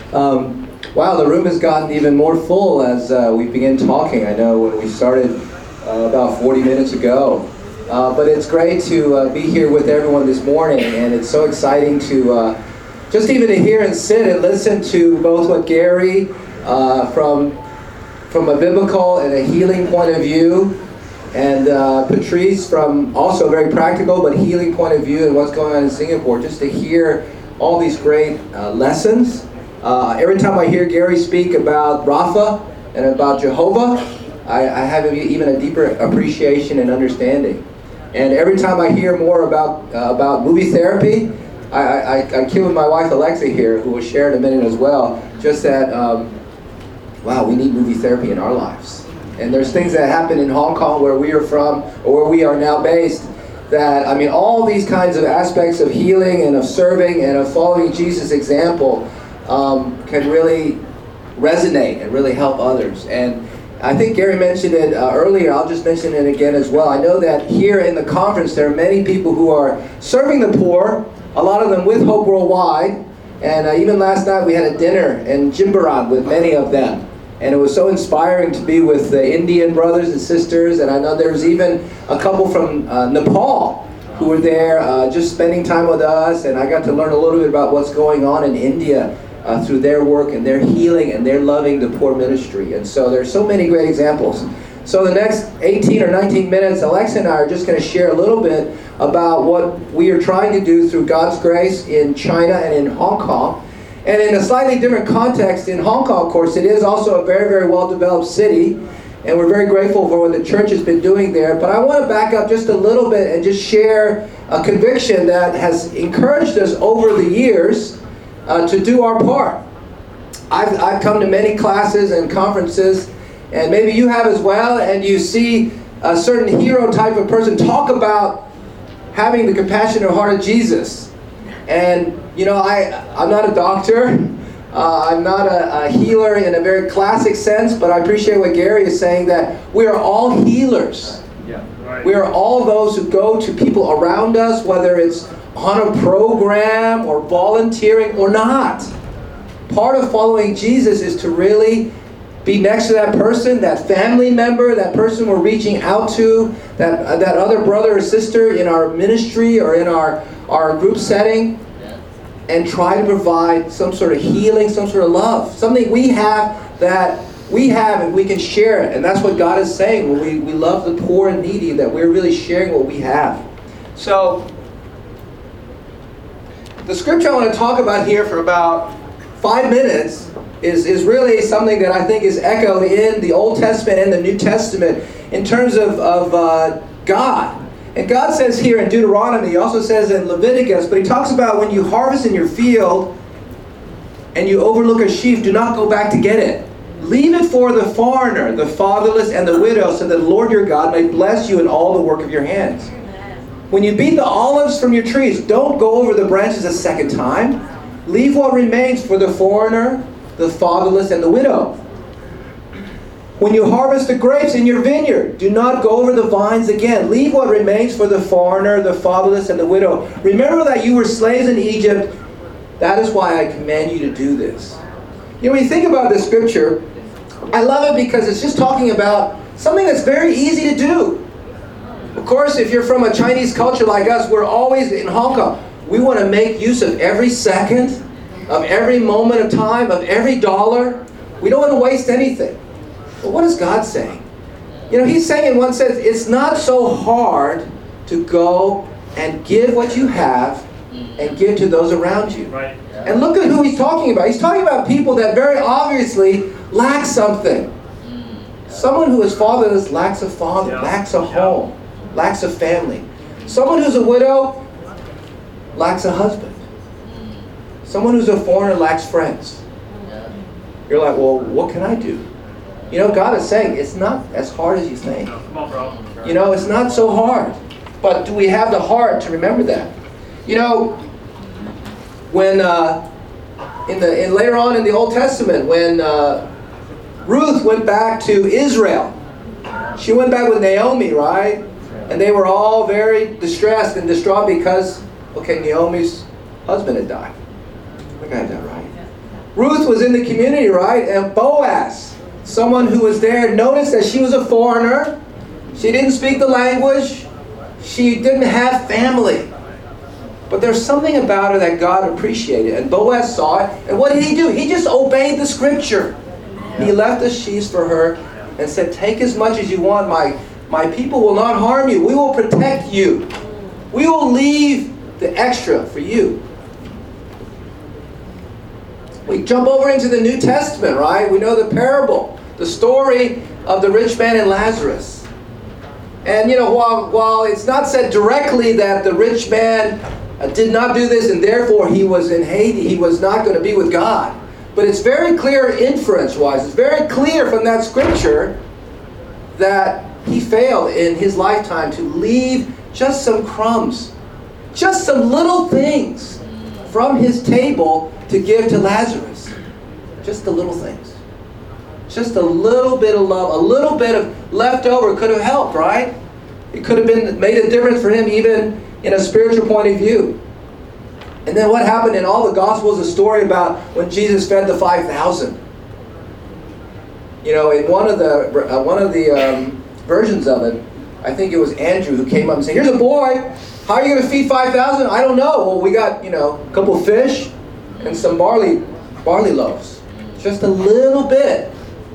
Wow, the room has gotten even more full as we begin talking. I know when we started about 40 minutes ago. But it's great to be here with everyone this morning, and it's so exciting to just even to hear and sit and listen to both what Gary from a biblical and a healing point of view, and Patrice from also a very practical but healing point of view and what's going on in Singapore, just to hear all these great lessons. Every time I hear Gary speak about Rapha and about Jehovah, I have even a deeper appreciation and understanding. And every time I hear more about movie therapy, I cue with my wife Alexa here, who will share in a minute as well, just that, wow, we need movie therapy in our lives. And there's things that happen in Hong Kong, where we are from, or where we are now based, that, I mean, all these kinds of aspects of healing and of serving and of following Jesus' example can really resonate and really help others. And I think Gary mentioned it earlier. I'll just mention it again as well. I know that here in the conference there are many people who are serving the poor, a lot of them with Hope Worldwide. And even last night we had a dinner in Jimbaran with many of them. And it was so inspiring to be with the Indian brothers and sisters. And I know there was even a couple from Nepal who were there just spending time with us. And I got to learn a little bit about what's going on in India through their work and their healing and their loving the poor ministry. And so there's so many great examples. So the next 18 or 19 minutes, Alexa and I are just going to share a little bit about what we are trying to do through God's grace in China and in Hong Kong. And in a slightly different context, in Hong Kong, of course, it is also a very, very well-developed city. And we're very grateful for what the church has been doing there. But I want to back up just a little bit and just share a conviction that has encouraged us over the years to do our part. I've come to many classes and conferences, and maybe you have as well, and you see a certain hero type of person talk about having the compassionate heart of Jesus. And, you know, I'm not a doctor. I'm not a healer in a very classic sense, but I appreciate what Gary is saying, that we are all healers. Yeah, right. We are all those who go to people around us, whether it's on a program or volunteering or not. Part of following Jesus is to really be next to that person, that family member, that person we're reaching out to, that other brother or sister in our ministry or in our group setting, and try to provide some sort of healing, some sort of love, something we have that we have and we can share it. And that's what God is saying when we love the poor and needy, that we're really sharing what we have. So the scripture I want to talk about here for about 5 minutes is really something that I think is echoed in the Old Testament and the New Testament in terms of God. And God says here in Deuteronomy, he also says in Leviticus, but he talks about when you harvest in your field and you overlook a sheaf, do not go back to get it. Leave it for the foreigner, the fatherless, and the widow, so that the Lord your God may bless you in all the work of your hands. When you beat the olives from your trees, don't go over the branches a second time. Leave what remains for the foreigner, the fatherless, and the widow. When you harvest the grapes in your vineyard, do not go over the vines again. Leave what remains for the foreigner, the fatherless, and the widow. Remember that you were slaves in Egypt. That is why I command you to do this. You know, when you think about this scripture, I love it because it's just talking about something that's very easy to do. Of course, if you're from a Chinese culture like us, we're always in Hong Kong. We want to make use of every second, of every moment of time, of every dollar. We don't want to waste anything. But what is God saying? You know, he's saying in one sense, it's not so hard to go and give what you have and give to those around you. Right. And look at who he's talking about. He's talking about people that very obviously lack something. Someone who is fatherless lacks a father, lacks a home, lacks a family. Someone who's a widow lacks a husband. Someone who's a foreigner lacks friends. You're like, well, what can I do? You know, God is saying it's not as hard as you think. You know, it's not so hard. But do we have the heart to remember that? You know, when later on in the Old Testament, when Ruth went back to Israel, she went back with Naomi, right? And they were all very distressed and distraught because, okay, Naomi's husband had died. I got that right. Ruth was in the community, right? And Boaz, someone who was there, noticed that she was a foreigner. She didn't speak the language. She didn't have family. But there's something about her that God appreciated. And Boaz saw it. And what did he do? He just obeyed the scripture. He left the sheaves for her and said, take as much as you want. My people will not harm you. We will protect you. We will leave the extra for you. We jump over into the New Testament, right? We know the parable, the story of the rich man and Lazarus. And while it's not said directly that the rich man did not do this and therefore he was in Hades, he was not going to be with God. But it's very clear inference-wise, it's very clear from that scripture that he failed in his lifetime to leave just some crumbs, just some little things from his table to give to Lazarus. Just the little things. Just a little bit of love, a little bit of leftover could have helped, right? It could have made a difference for him even in a spiritual point of view. And then what happened in all the Gospels, a story about when Jesus fed the 5,000. In one of the versions of it, I think it was Andrew who came up and said, here's a boy, how are you going to feed 5,000? I don't know. Well, we got, a couple of fish and some barley loaves. Just a little bit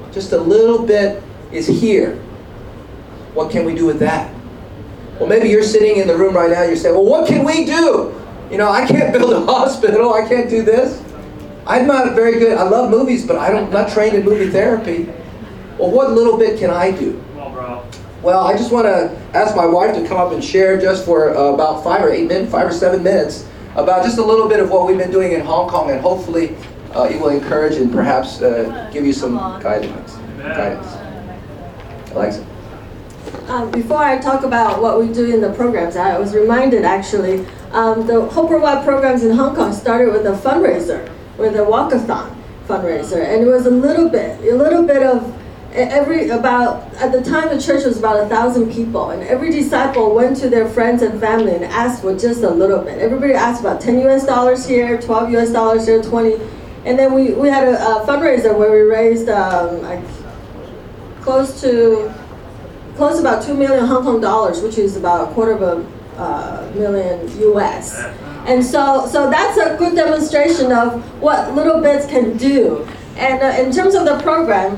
is here. What can we do with that? Well, maybe you're sitting in the room right now, you're saying, well, what can we do? I can't build a hospital, I can't do this. I'm not very good, I love movies, but I'm not trained in movie therapy. Well, what little bit can I do? Well, I just want to ask my wife to come up and share just for about 5 or 7 minutes about just a little bit of what we've been doing in Hong Kong, and hopefully it will encourage and perhaps give you some guidance. Alexa. Before I talk about what we do in the programs, I was reminded actually, the Hope Worldwide programs in Hong Kong started with a fundraiser, with a walkathon fundraiser, and it was a little bit of at the time the church was about 1,000 people, and every disciple went to their friends and family and asked for just a little bit. Everybody asked about $10 here, $12 here, 20, and then we had a fundraiser where we raised close to about 2 million Hong Kong dollars, which is about $250,000 US. And so that's a good demonstration of what little bits can do. And in terms of the program,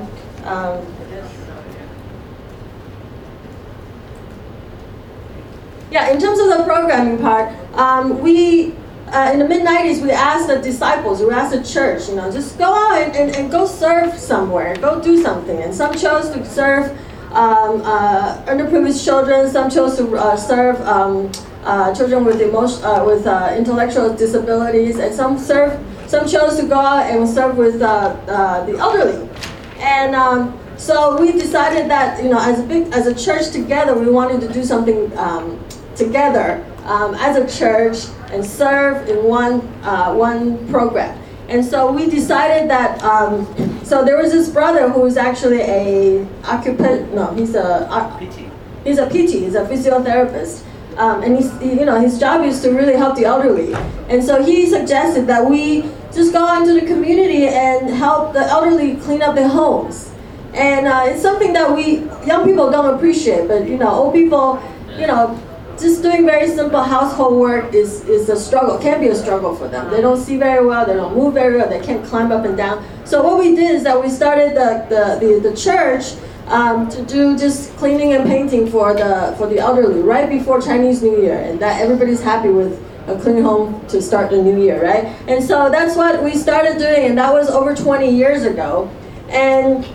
in terms of the programming part, we in the mid-90s we asked the disciples, we asked the church, just go out and go serve somewhere, go do something. And some chose to serve underprivileged children, some chose to serve children with intellectual disabilities, and some chose to go out and serve with the elderly. And so we decided that as a church together, we wanted to do something together as a church and serve in one program. And so we decided that, so there was this brother who was actually he's a PT, he's a physiotherapist. And his job is to really help the elderly. And so he suggested that we just go out into the community and help the elderly clean up their homes. And it's something that young people don't appreciate, but old people, just doing very simple household work is a struggle, can be a struggle for them. They don't see very well, they don't move very well, they can't climb up and down. So what we did is that we started the church to do just cleaning and painting for the elderly right before Chinese New Year, and that everybody's happy with a clean home to start the new year, right? And so that's what we started doing, and that was over 20 years ago. And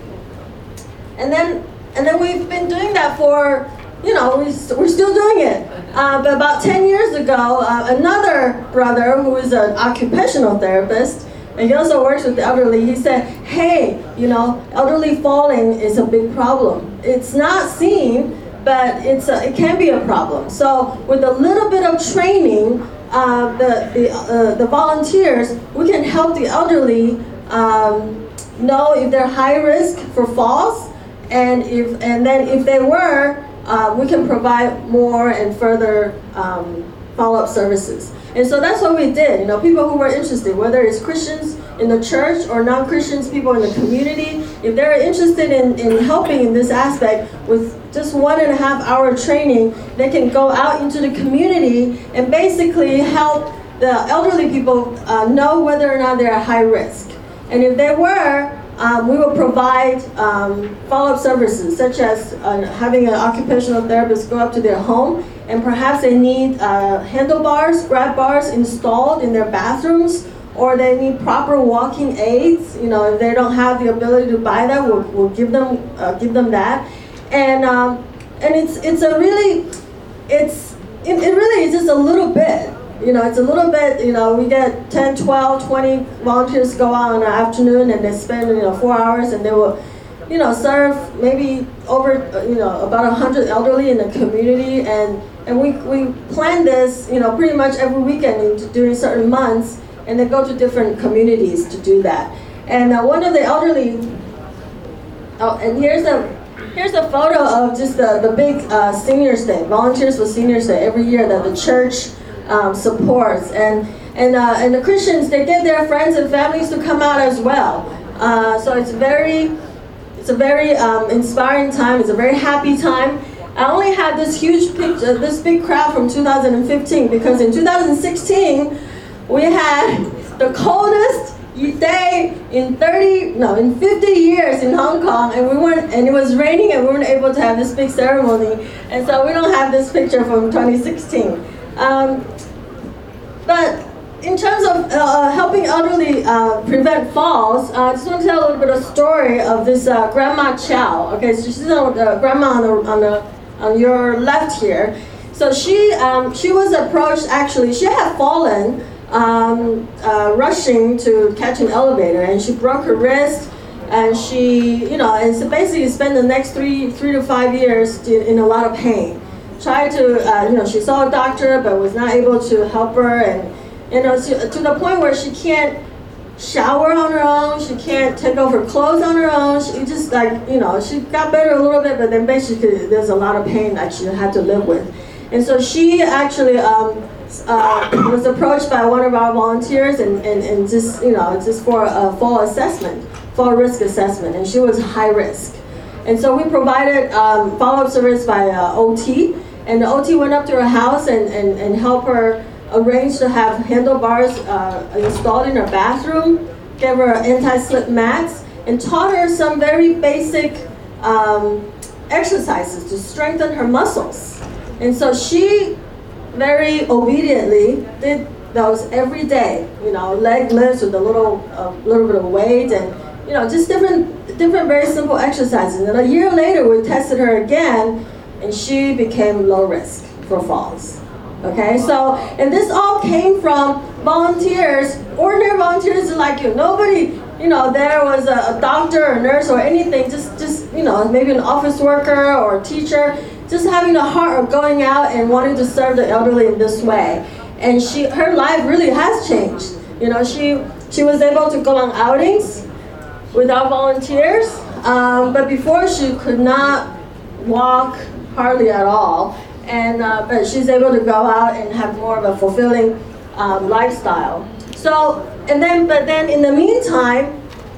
then we've been doing that for, we're still doing it. But about 10 years ago, another brother who is an occupational therapist, and he also works with the elderly, he said, hey, elderly falling is a big problem. It's not seen, but it can be a problem. So with a little bit of training, the volunteers, we can help the elderly know if they're high risk for falls, and then if they were, we can provide more and further follow-up services. And so that's what we did. You know, people who were interested, whether it's Christians in the church or non-Christians, people in the community, if they're interested in helping in this aspect with just 1.5 hour training, they can go out into the community and basically help the elderly people know whether or not they're at high risk. And if they were, we will provide follow-up services, such as having an occupational therapist go up to their home, and perhaps they need handlebars, grab bars installed in their bathrooms, or they need proper walking aids. You know, if they don't have the ability to buy that, we'll give them that. And it's a really, it really is just a little bit. You know, it's a little bit, you know, we get 10, 12, 20 volunteers go out in the afternoon, and they spend, 4 hours, and they will, serve maybe over, about 100 elderly in the community. And we plan this, pretty much every weekend during certain months, and they go to different communities to do that. And one of the elderly, and here's a photo of just the big Seniors Day, Volunteers for Seniors Day every year that the church supports, and the Christians, they get their friends and families to come out as well. So it's a very inspiring time. It's a very happy time. I only had this huge picture, this big crowd from 2015, because in 2016 we had the coldest day in 50 years in Hong Kong, and it was raining, and we weren't able to have this big ceremony, and so we don't have this picture from 2016. But in terms of helping elderly prevent falls, I just want to tell a little bit of story of this Grandma Chow. Okay, so she's grandma on your left here. So she was approached. Actually, she had fallen rushing to catch an elevator, and she broke her wrist. And she, and so basically spent the next three to 5 years in a lot of pain. Tried to, she saw a doctor, but was not able to help her, and to the point where she can't shower on her own, she can't take off her clothes on her own. She just she got better a little bit, but then basically there's a lot of pain that she had to live with. And so she actually was approached by one of our volunteers, and just just for a fall risk assessment, and she was high risk. And so we provided follow-up service by OT. And the OT went up to her house and helped her arrange to have handlebars installed in her bathroom, gave her anti-slip mats, and taught her some very basic exercises to strengthen her muscles. And so she very obediently did those every day, leg lifts with a little bit of weight, and just different very simple exercises. And a year later, we tested her again, and she became low risk for falls. Okay, so, and this all came from volunteers, ordinary volunteers like you. Nobody, there was a doctor or nurse or anything, just maybe an office worker or a teacher, just having the heart of going out and wanting to serve the elderly in this way. And her life really has changed. She was able to go on outings with our volunteers, but before she could not walk hardly at all, and but she's able to go out and have more of a fulfilling lifestyle. So, but then in the meantime,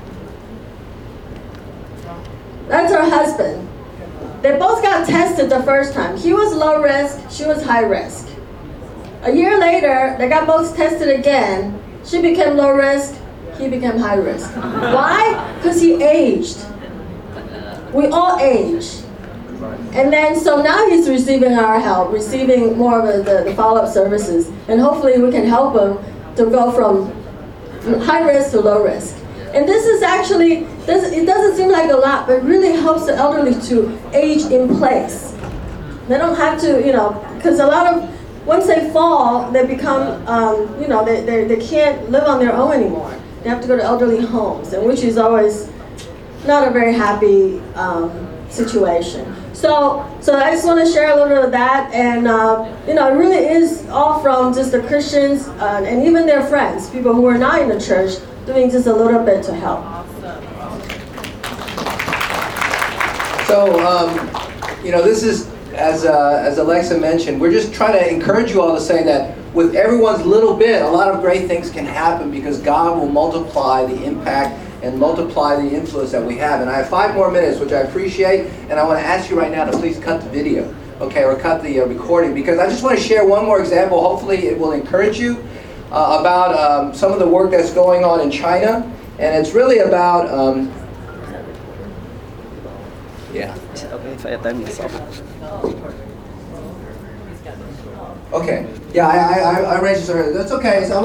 that's her husband. They both got tested the first time. He was low risk, she was high risk. A year later, they got both tested again. She became low risk, he became high risk. Why? Because he aged. We all age. And then, so now he's receiving our help, receiving more of the follow-up services. And hopefully we can help him to go from high risk to low risk. And this is actually, it doesn't seem like a lot, but it really helps the elderly to age in place. They don't have to, because a lot of, once they fall, they become, they can't live on their own anymore. They have to go to elderly homes, and which is always not a very happy situation. So I just want to share a little bit of that, and it really is all from just the Christians and even their friends, people who are not in the church, doing just a little bit to help. So, this is, as Alexa mentioned, we're just trying to encourage you all to say that with everyone's little bit, a lot of great things can happen because God will multiply the impact and multiply the influence that we have. And I have 5 more minutes, which I appreciate, and I want to ask you right now to please cut the video, okay, or cut the recording, because I just want to share one more example. Hopefully it will encourage you about some of the work that's going on in China, and it's really about okay. Yeah, I registered. That's okay. So